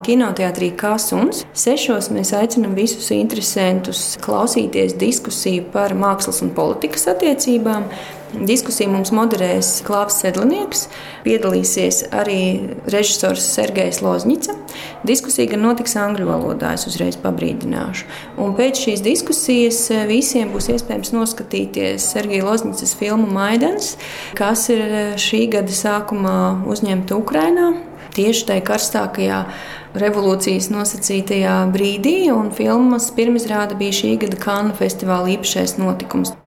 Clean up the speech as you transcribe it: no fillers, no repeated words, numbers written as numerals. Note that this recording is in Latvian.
kinoteātrī Kāsuns. 6 mēs aicinām visus interesantus klausīties diskusiju par mākslas un politikas attiecībām. Diskusiju mums moderēs Klāvs Sedlnieks, piedalīsies arī režisors Sergejs Lozņica. Diskusija gan notiks angļu valodā, es uzreiz pabrīdināšu. Un pēc šīs diskusijas visiem būs iespējams noskatīties Sergeja Lozņicas filmu Maidans, kas ir šī gada sākumā uzņemta Ukrainā. Tieši tajā karstākajā revolūcijas nosacītajā brīdī, un filmas pirmizrāde bija šī gada Kannu festivāla īpašais notikums.